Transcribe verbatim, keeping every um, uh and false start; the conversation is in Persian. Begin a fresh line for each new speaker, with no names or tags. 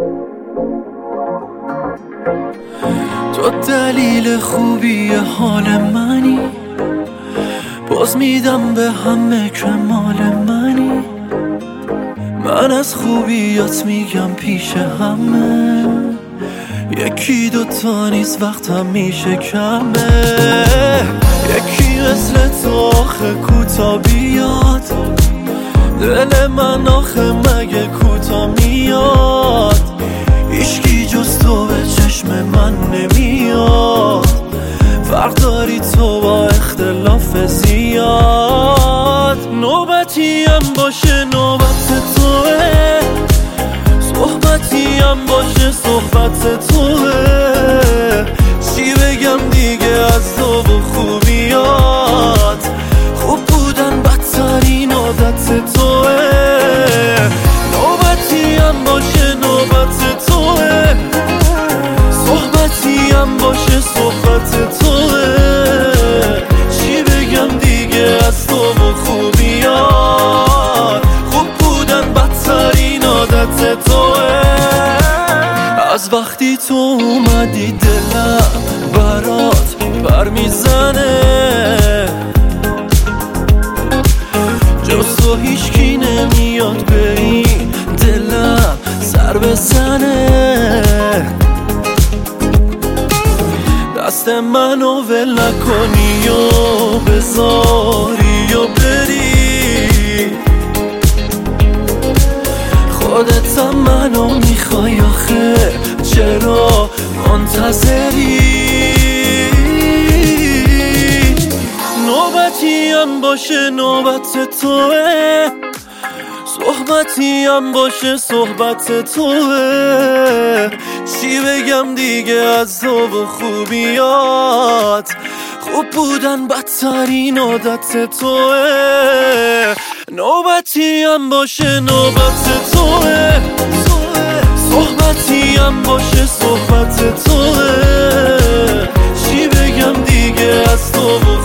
تو دلیل خوبی حال منی، باز میدم به همه که مال منی. من از خوبیات میگم پیش همه، یکی دوتا نیست وقتم میشه کمه. یکی مثل تو آخه کوتا بیاد، دل من آخه مگه کوتا میاد. هیچکی جز تو به چشم من نمیاد، فرق داری تو با اختلاف زیاد. نوبتی هم باشه نوبت توه، صحبتی هم باشه صحبت توه. چی بگم دیگه از تو و خوبیات، خوب بودن بدترین عادت توه. نوبتی هم باشه نوبت توه، صحبتی هم باشه صحبت توه. چی بگم دیگه از تو و خوبیات، خوب بودن بدترین عادت توه. از وقتی تو اومدی دلم برات بر میزنه، جز تو هیچکی نمیاد به این دلم سر بزنه. دست منو ول نکنی و بذاری و بری، خودت منو میخوای آخه چرا منتظری؟ نوبتی هم باشه نوبت توه، صحبتی هم باشه صحبت توه. چی بگم دیگه از تو و خوبیات، خوب بودن بدترین عادت توه. نوبتی هم باشه نوبت توه، صحبتی هم باشه صحبت توه. چی بگم دیگه از تو و